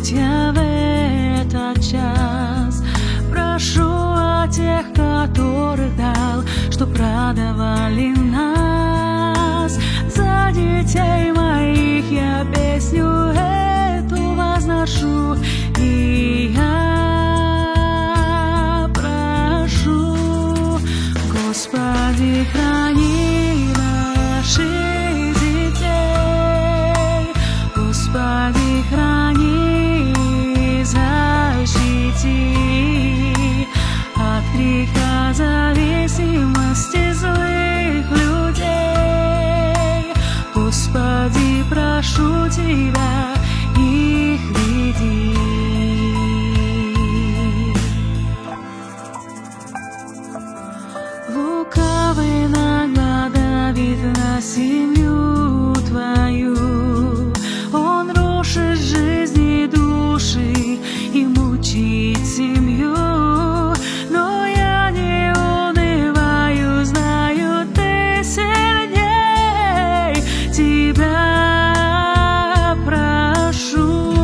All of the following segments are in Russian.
будь я в этот час. Прошу о тех, которых дал, что продавали нас. За детей моих я песню эту возношу, и я прошу: Господи, храни наших детей, Господи, храни, защити от греха, зависимости злых людей. Господи, прошу Тебя, их веди. Лукавый иногда давит на семью Твою, он рушит жизни души и мучит семью. Но я не унываю, знаю, Ты сильней. Тебя прошу: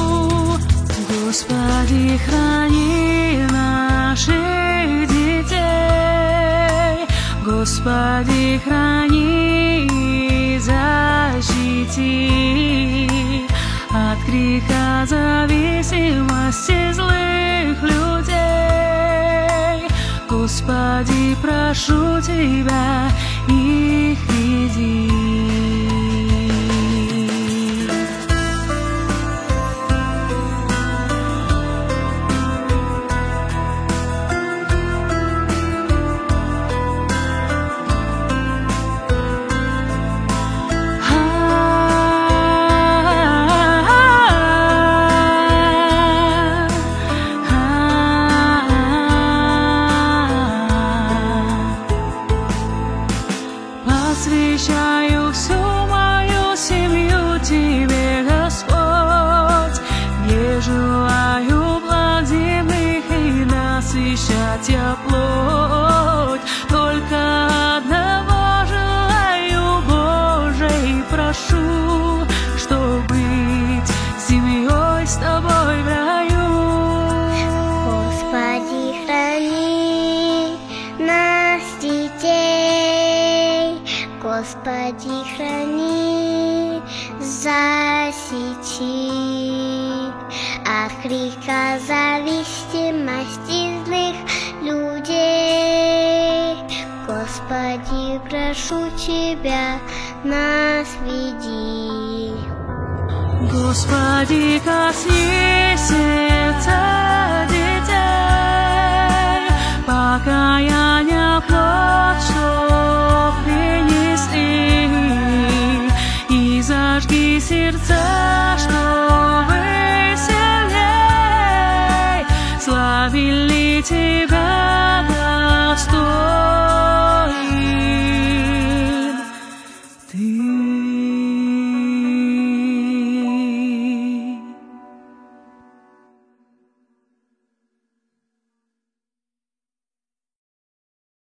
Господи, храни наших детей, Господи, храни, защити от греха, зависимости злых людей. Господи, прошу Тебя, их веди. Посвящаю всю мою семью Тебе, Господь. Не желаю благ земных и насыщать я плоть. Только одного желаю, Боже, и прошу, чтоб быть семьей с Тобой в раю. Господи, храни нас, детей, Господи, храни, защити от греха, зависимости злых людей. Господи, прошу Тебя, нас веди. Господи, коснись сердца детей, покаяние плоть, что принесли, и зажги сердца